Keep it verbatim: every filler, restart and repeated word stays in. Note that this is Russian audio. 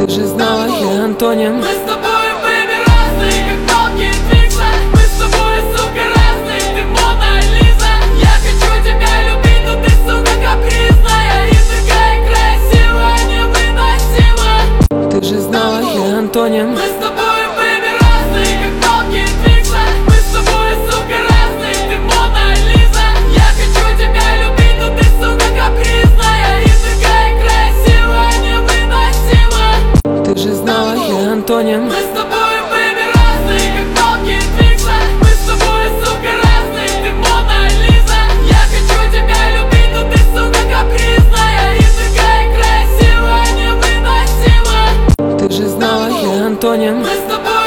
Ты же знала, я Антонин. Мы с тобой, бэйби, разные, как палки Твикса. Мы с тобой, сука, разные, ты Мона Лиза. Я хочу тебя любить, но ты, сука, капризная и такая красивая, невыносима. Ты же знала, я Антонин. Мы с тобой, бэйби, разные, как палки Твикса. Мы с тобой, сука, разные, ты Мона Лиза. Я хочу тебя любить, но ты, сука, капризная и такая красивая, невыносима. Ты же знала, я Антонин. Мы с тобой, бэйби, разные, как палки Твикса. Мы с тобой, сука, разные, ты Мона Лиза. Я хочу тебя любить, но ты, сука, капризная и такая красивая, невыносима. Ты же знала, я Антонин. Мы с тобой.